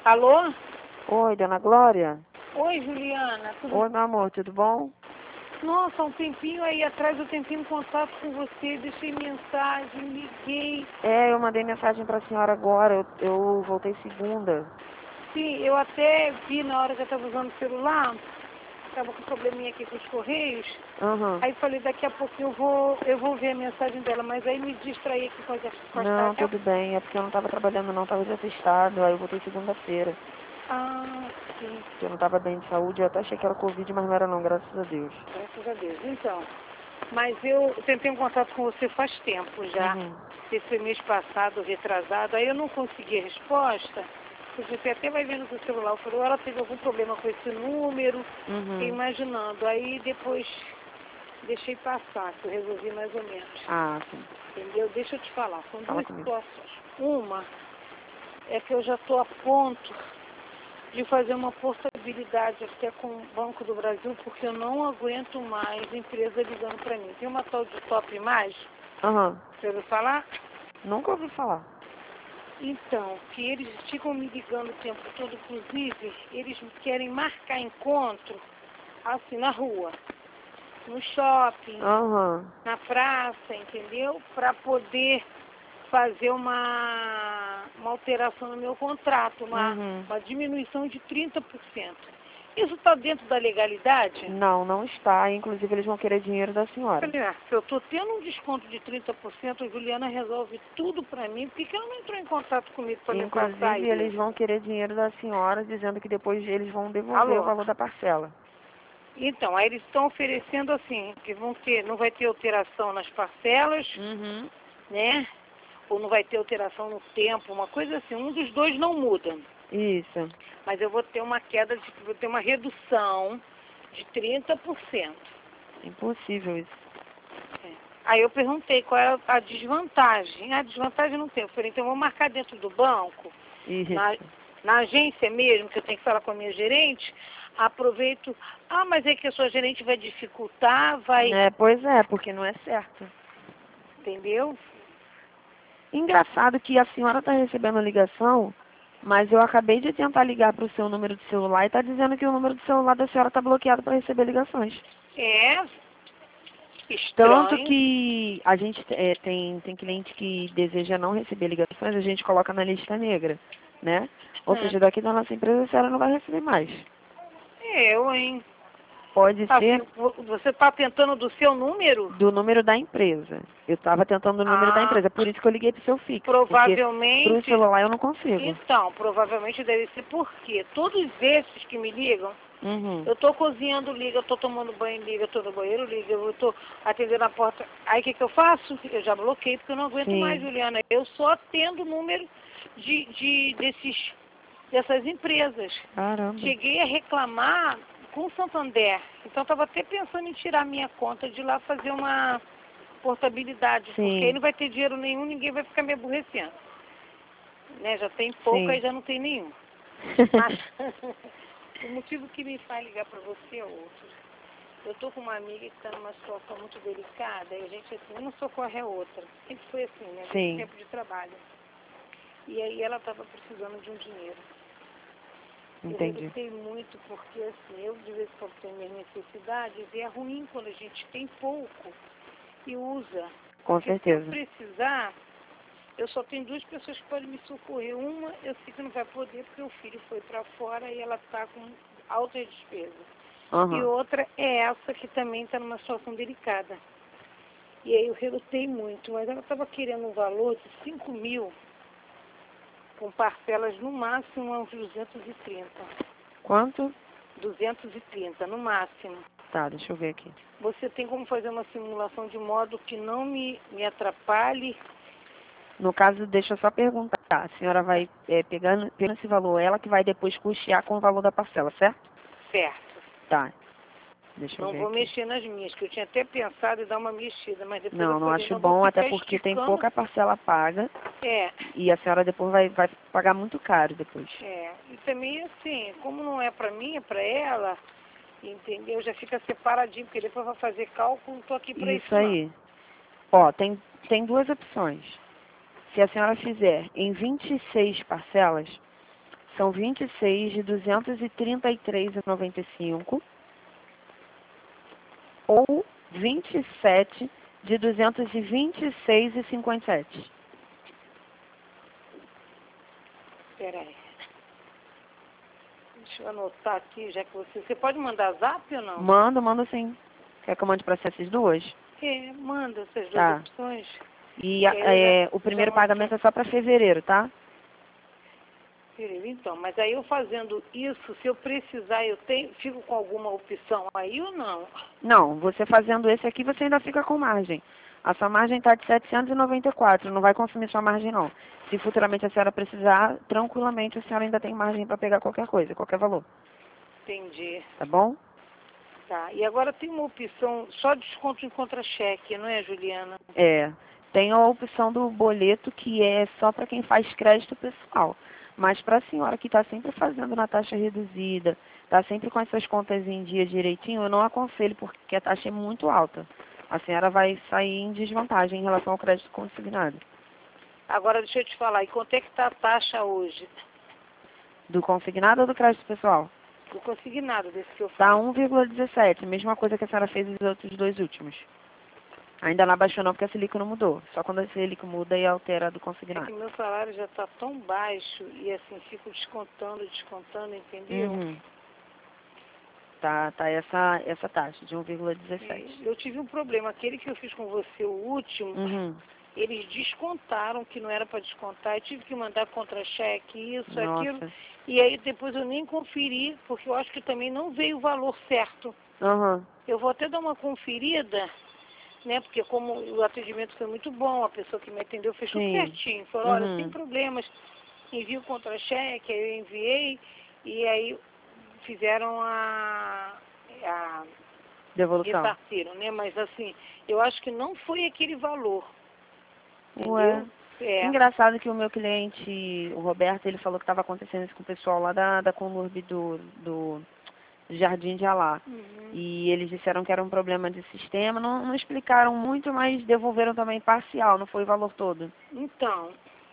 Alô? Oi, dona Glória. Oi, Juliana. Tudo... Oi, meu amor, tudo bom? Nossa, um tempinho aí atrás eu tentei um contato com você, deixei mensagem, liguei. Eu mandei mensagem pra senhora agora, eu voltei segunda. Sim, eu até vi na hora que eu estava usando o celular, estava com um probleminha aqui com os correios. Aham. Aí falei, daqui a pouquinho eu vou ver a mensagem dela, mas aí me distraí aqui com as Não, tarefas. tudo bem, é porque eu não tava trabalhando não, tava de atestado, aí eu voltei segunda-feira. Ah, sim, Porque eu não tava bem de saúde, eu até achei que era Covid, mas não era não, graças a Deus. graças a Deus. Então, mas eu tentei um contato com você faz tempo já. Uhum. Esse foi mês passado, retrasado, aí eu não consegui a resposta. Você até vai ver no seu celular, eu falei, ela teve algum problema com esse número, fiquei Uhum. imaginando. Aí depois deixei passar, que eu resolvi mais ou menos. Ah, sim. Entendeu? Deixa eu te falar, são Fala duas comigo. situações. Uma é que eu já estou a ponto de fazer uma portabilidade até com o Banco do Brasil, porque eu não aguento mais empresa ligando para mim. Tem uma tal de Top Mais, Aham. você ouviu falar? Nunca ouvi falar. Então, que eles ficam me ligando o tempo todo, inclusive, eles querem marcar encontro, assim, na rua, no shopping, Aham. na praça, entendeu? Para poder fazer uma alteração no meu contrato, Uhum. uma diminuição de 30%. Isso está dentro da legalidade? Não, não está, inclusive eles vão querer dinheiro da senhora. Falei, se eu estou tendo um desconto de 30%, a Juliana resolve tudo para mim, por que ela não entrou em contato comigo para me passar Inclusive, eles isso? vão querer dinheiro da senhora, dizendo que depois eles vão devolver o Alô? valor da parcela. Então, aí eles estão oferecendo assim, que não vai ter alteração nas parcelas, Uhum. né? Ou não vai ter alteração no tempo, uma coisa assim, um dos dois não muda. Isso. Mas eu vou ter uma vou ter uma redução de 30%. Impossível isso. É. Aí eu perguntei qual era a desvantagem. A desvantagem não tem. Eu falei, então eu vou marcar dentro do banco, Isso. na agência mesmo, que eu tenho que falar com a minha gerente, aproveito, mas é que a sua gerente vai dificultar, Pois é, porque não é certo. entendeu? Engraçado que a senhora está recebendo a ligação, mas eu acabei de tentar ligar para o seu número de celular e está dizendo que o número de celular da senhora está bloqueado para receber ligações. É Tanto estranho. que a gente tem cliente que deseja não receber ligações, a gente coloca na lista negra, né? Ou seja, daqui da nossa empresa a senhora não vai receber mais. Eu, hein? Pode ser Você está tentando do seu número? do número da empresa. Eu estava tentando o número da Ah, empresa, por isso que eu liguei pro seu fixo, porque pro provavelmente. celular eu não consigo. Então, provavelmente deve ser porque todos esses que me ligam, Uhum. eu tô cozinhando, liga, eu tô tomando banho, liga, eu tô no banheiro, liga, eu tô atendendo a porta. Aí o que eu faço? Eu já bloqueei porque eu não aguento mais, Sim. Juliana. Eu só atendo o número dessas empresas. Caramba. Cheguei a reclamar com o Santander. Então estava até pensando em tirar minha conta de lá fazer uma portabilidade, Sim. porque aí não vai ter dinheiro nenhum, ninguém vai ficar me aborrecendo. Né? Já tem pouco, Sim. aí já não tem nenhum. Mas o motivo que me faz ligar para você é outro. Eu tô com uma amiga que está numa situação muito delicada e a gente, assim, uma socorre a outra. Sempre foi assim, né? Desde Sim. o tempo de trabalho. E aí ela estava precisando de um dinheiro. Eu Entendi. relutei muito porque, assim, eu de vez em quando tenho minhas necessidades e é ruim quando a gente tem pouco e usa. Com Porque certeza. se eu precisar, eu só tenho duas pessoas que podem me socorrer. Uma, eu sei que não vai poder porque o filho foi para fora e ela está com altas despesas. E Aham. outra é essa que também está numa situação delicada. E aí eu relutei muito, mas ela estava querendo um valor de 5 mil, com parcelas no máximo a uns 230. Quanto? 230, no máximo. Tá, deixa eu ver aqui. Você tem como fazer uma simulação de modo que não me atrapalhe? No caso, deixa eu só perguntar. A senhora vai pegando esse valor, ela que vai depois custear com o valor da parcela, certo? Certo. Tá. Deixa eu Não ver vou aqui. mexer nas minhas, que eu tinha até pensado em dar uma mexida, mas depois eu Não, não falei, acho não vou bom, até ficar porque tem esticando. pouca parcela paga É, e a senhora depois vai pagar muito caro depois. e também assim, como não é para mim, é para ela, entendeu? Já fica separadinho, porque depois vai fazer cálculo, não tô aqui para isso Isso não. aí. Ó, tem duas opções. Se a senhora fizer em 26 parcelas, são 26 de 233,95 ou 27 de 226,57. Espera aí. Deixa eu anotar aqui, já que você pode mandar zap ou não? Mando sim. Quer que eu mande para essas duas? Manda essas duas Tá. opções. E o primeiro já pagamento é só para fevereiro, tá? Então, mas aí eu fazendo isso, se eu precisar, fico com alguma opção aí ou não? Não, você fazendo esse aqui, você ainda fica com margem. A sua margem está de 794, não vai consumir sua margem não. Se futuramente a senhora precisar, tranquilamente a senhora ainda tem margem para pegar qualquer coisa, qualquer valor. Entendi. Tá bom? Tá. E agora tem uma opção, só desconto em contra-cheque, não é, Juliana? Tem a opção do boleto que é só para quem faz crédito pessoal. Mas para a senhora que está sempre fazendo na taxa reduzida, está sempre com as suas contas em dia direitinho, eu não aconselho porque a taxa é muito alta. A senhora vai sair em desvantagem em relação ao crédito consignado. Agora deixa eu te falar, e quanto é que está a taxa hoje? Do consignado ou do crédito pessoal? Do consignado, desse que eu Está faço. 1,17, mesma coisa que a senhora fez os outros dois últimos. Ainda não abaixou não, porque a Selic não mudou. Só quando a Selic muda e altera do É consignado. que meu salário já está tão baixo e assim, fico descontando, entendeu? Uhum. Tá essa taxa de 1,17. Eu tive um problema, aquele que eu fiz com você, o último, Uhum. eles descontaram que não era para descontar, eu tive que mandar contra-cheque, isso, aquilo, Nossa. e aí depois eu nem conferi, porque eu acho que também não veio o valor certo. Uhum. Eu vou até dar uma conferida, né, porque como o atendimento foi muito bom, a pessoa que me atendeu fez tudo Sim. certinho, falou, olha, sem Uhum. problemas, envia o contra-cheque, aí eu enviei, e aí fizeram a Devolução. ressarciram, né? Mas assim, eu acho que não foi aquele valor, Ué. entendeu? É. Engraçado que o meu cliente, o Roberto, ele falou que estava acontecendo isso com o pessoal lá da Conurb do Jardim de Alá. Uhum. E eles disseram que era um problema de sistema, não explicaram muito, mas devolveram também parcial, não foi o valor todo. Então,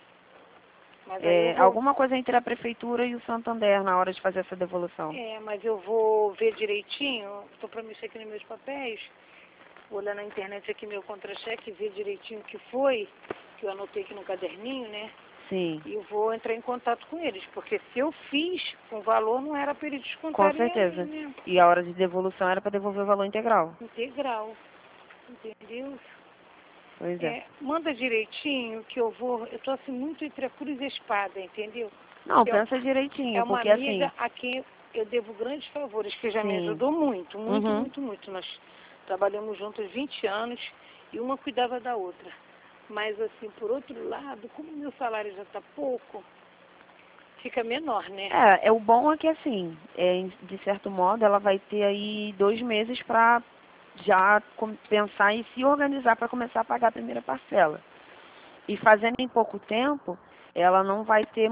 mas aí eu vou, Alguma coisa entre a prefeitura e o Santander na hora de fazer essa devolução. mas eu vou ver direitinho, estou para mexer aqui nos meus papéis, vou olhar na internet aqui meu contra-cheque, ver direitinho o que foi, que eu anotei aqui no caderninho, né? Sim, E eu vou entrar em contato com eles, porque se eu fiz com valor, não era para eles com descontarem certeza. aí, né? E a hora de devolução era para devolver o valor integral. Integral, entendeu? Pois é. Manda direitinho que eu tô assim muito entre a cruz e a espada, entendeu? Não, É, pensa direitinho, é uma porque assim, amiga a quem eu devo grandes favores, que já me sim. ajudou muito, muito, Uhum. muito, muito. Nós trabalhamos juntos 20 anos e uma cuidava da outra. Mas assim, por outro lado, como meu salário já está pouco, fica menor, né? O bom é que assim, de certo modo, ela vai ter aí 2 meses para já pensar e se organizar para começar a pagar a primeira parcela. E fazendo em pouco tempo, ela não vai ter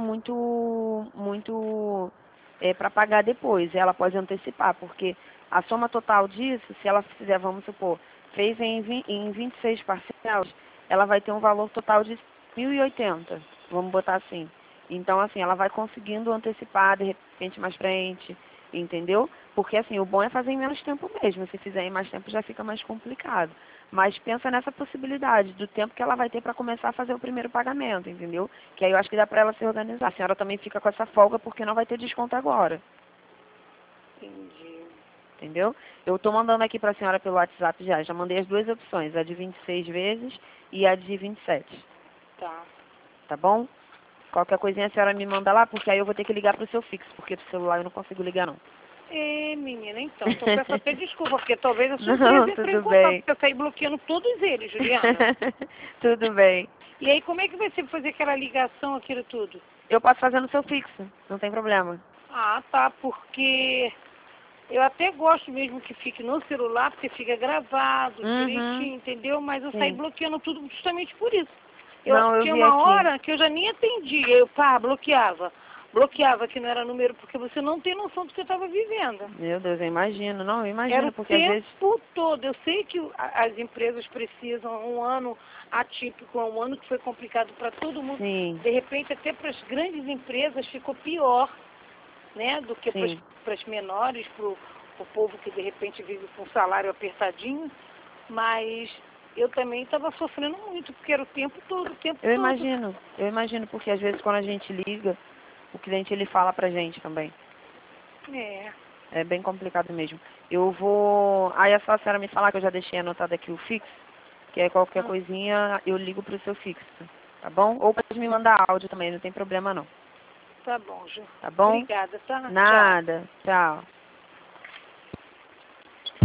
muito para pagar depois. Ela pode antecipar, porque a soma total disso, se ela fizer, vamos supor, fez em 26 parcelas, ela vai ter um valor total de 1.080, vamos botar assim. Então, assim, ela vai conseguindo antecipar, de repente, mais frente, entendeu? Porque, assim, o bom é fazer em menos tempo mesmo. Se fizer em mais tempo, já fica mais complicado. Mas pensa nessa possibilidade, do tempo que ela vai ter para começar a fazer o primeiro pagamento, entendeu? Que aí eu acho que dá para ela se organizar. A senhora também fica com essa folga porque não vai ter desconto agora, Entendi. entendeu? Eu estou mandando aqui para a senhora pelo WhatsApp já mandei as duas opções, a de 26 vezes e a de 27. Tá. Tá bom? Qualquer coisinha a senhora me manda lá, porque aí eu vou ter que ligar pro seu fixo, porque pro celular eu não consigo ligar não. Menina, então peço até desculpa, porque talvez a sua Não, empresa entre em tudo contato, bem. porque eu saí bloqueando todos eles, Juliana. Tudo bem. E aí, como é que vai ser fazer aquela ligação, aquilo tudo? Eu posso fazer no seu fixo, não tem problema. Ah, tá, porque eu até gosto mesmo que fique no celular, porque fica gravado Uhum. direitinho, entendeu? Mas eu saí Sim. bloqueando tudo justamente por isso. Não, eu Tinha vi uma aqui. hora que eu já nem atendia, eu bloqueava. bloqueava que não era número, porque você não tem noção do que você estava vivendo. Meu Deus, eu imagino. Não, eu Era imagino, o porque às vezes... tempo todo. Eu sei que as empresas precisam, um ano atípico, um ano que foi complicado para todo mundo. Sim, De repente, até para as grandes empresas ficou pior, né, do que sim. para as menores, para o povo que de repente vive com um salário apertadinho. Mas eu também estava sofrendo muito, porque era o tempo todo, o tempo Eu todo. imagino, porque às vezes quando a gente liga, o cliente ele fala pra gente também. É, É bem complicado mesmo. Eu vou... Aí é só a senhora me falar que eu já deixei anotado aqui o fixo, que aí qualquer ah, coisinha eu ligo pro seu fixo, tá bom? Ou pode me mandar áudio também, não tem problema não, tá bom, Ju. tá bom? Obrigada, tá? Tchau. Nada, tchau.